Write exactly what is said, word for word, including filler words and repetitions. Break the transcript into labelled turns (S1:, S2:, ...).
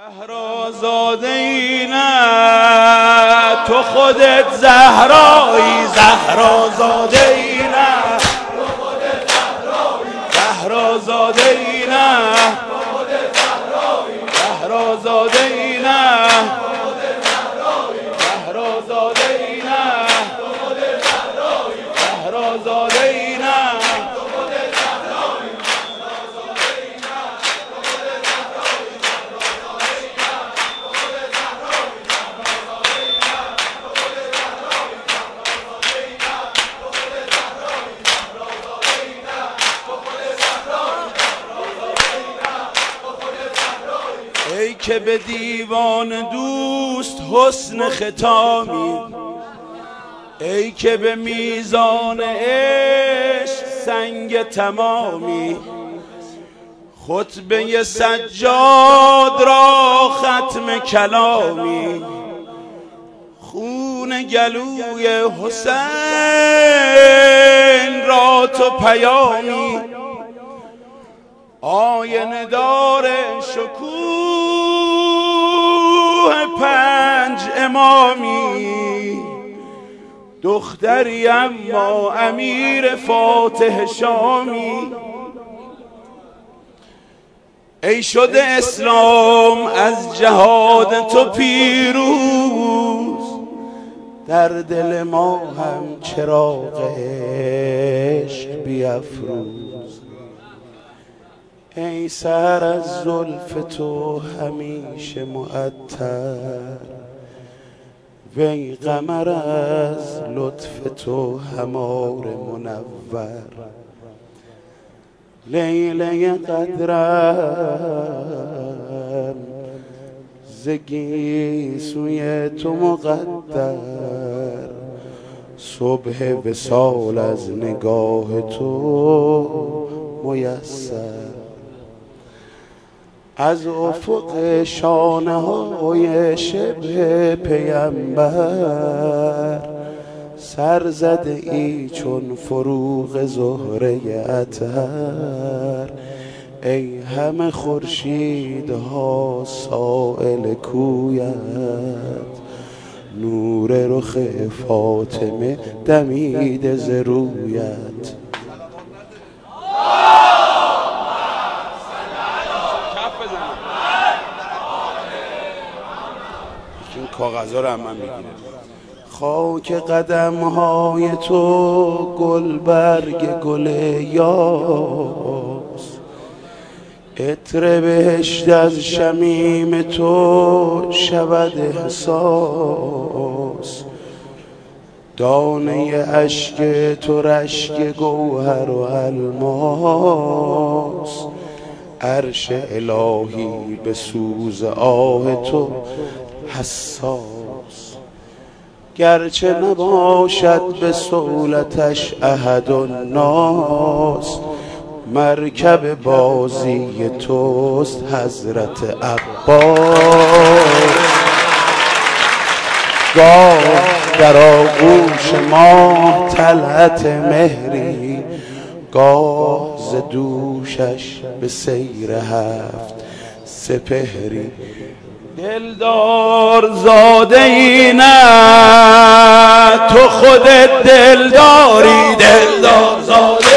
S1: زهرازاده ای نه، تو خودت زهرایی. زهرازاده ای نه، تو خودت زهرایی. زهرازاده ای نه، تو خودت زهرایی. زهرازاده ای نه، تو خودت زهرایی. زهرازاده ای نه، تو خودت زهرایی. زهرازاده ای نه. ای که به دیوان دوست حسن ختامی، ای که به میزان عشق سنگ تمامی، خطبه سجاد را ختم کلامی، خون گلوی حسین را تو پیامی، آینه دار شکوه پنج امامی، دختری اما امیر فاتح شامی. ای شده اسلام از جهاد تو پیروز، در دل ما هم چراغ عشق بیفروز. ای سر از زلف تو همیشه معطر، وی قمر از لطف تو همار منور. لیله قدرم ز گیسوی تو مقدر، صبح وصال از نگاه تو میسر. از افق شانه های شبه پیمبر، سر زده ای چون فروغ زهره اطهر. ای همه خورشیدها سائل کویت، نور رخ فاطمه دمیده ز رویت. این کاغذها رو هم من میگیرم. خاک قدم های تو گلبرگ گل یاس، عطر بهشت از شمیم تو شود احساس. دانه اشک تو رشک گوهر و الماس، عرش الهی به سوز آه تو حساس. گرچه نباشد به صولتش احد الناس، مرکب بازی توست حضرت عباس. گاه در آغوش ماه طلعت مهری، گاه ز دوشش به سیر هفت سپهری. دلدار زاده ای نه، تو خودت دلداری. دلدار زاده